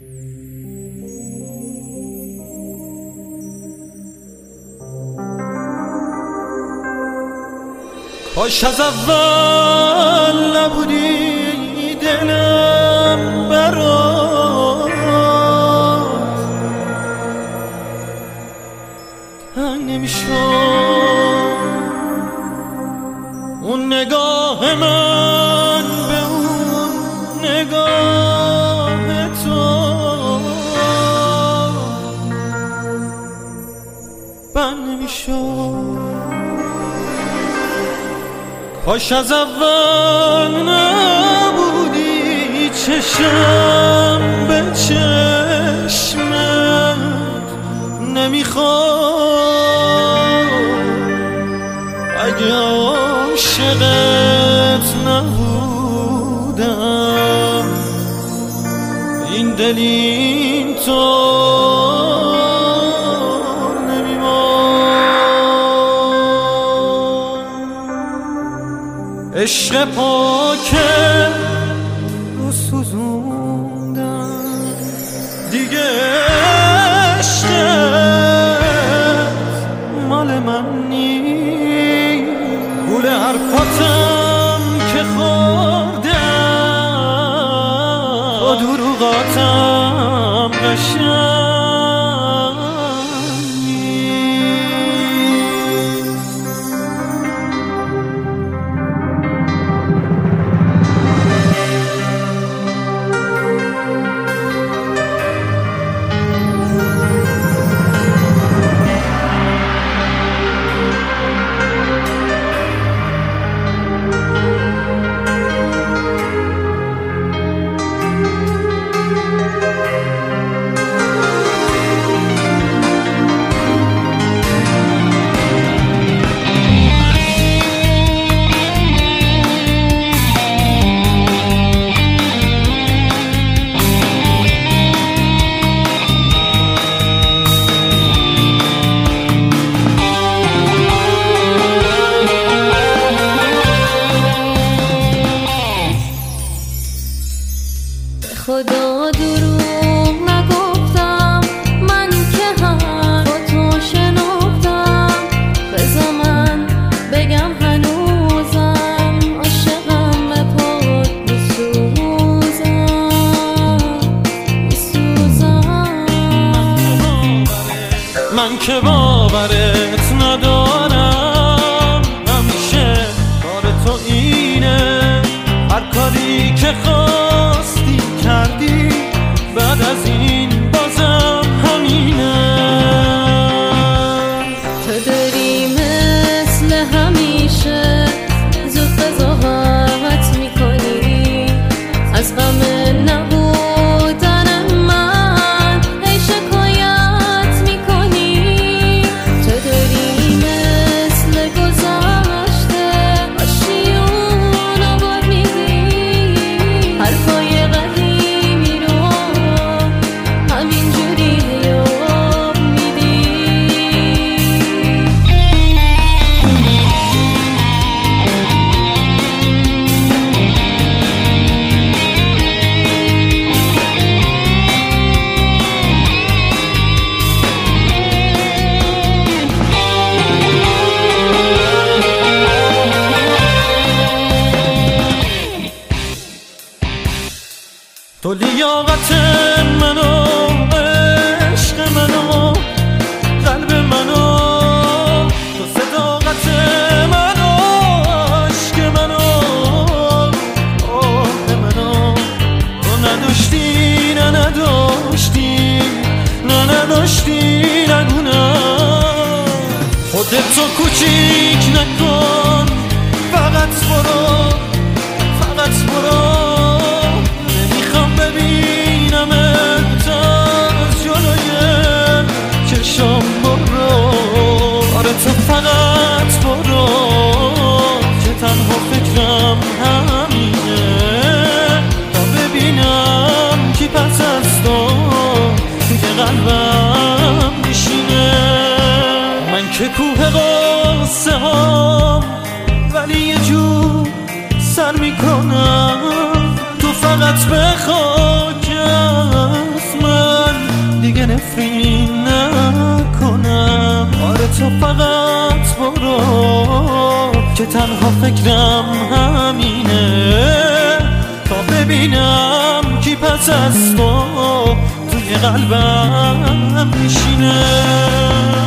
کاش از اول نبودی دلم برات تنگ نمیشد اون نگاه من به اون نگاه تو بند نمیشد. کاش از اول نبودی چشم به چشمت نمیخواد اگه عاشقت نبودم این دل این طور عشق پاکه رو سوزوندم دیگه عشقت مال من نیست. گول حرفاتم که خوردم با دروغاتم قشنگ خدا دروغ نگفتم من که هم با تو شنفتم بذار من بگم هنوزم عاشقم به پات میسوزم من که باورت ندارم همیشه کار تو اینه هر کاری که خواستی کردی بعد از این بازم همینه. تو داری مثل همیشه زود قضاوت میکنی از غم نبودن من هی شکایت میکنی. تو داری مثل گذشته باشی اونو بار میدی حرفای قدیمی رو همینجوری یاد میدی. تو لیاقت منو عشق منو قلب منو تو صداقت منو عشق منو آه منو تو نداشتی نه نداشتی نگونم خودتو کوچیک نکن فقط برو ببینم از جلوی چشم برو آره تو فقط برو که تنها فکرم همینه تا ببینم کی پس از تو توی قلبم میشینه. من که کوه قصه هم ولی یه جور سر میکنم تو فقط به خاک که تنها فکرم همینه تا ببینم کی پس از تو توی قلبم میشینه.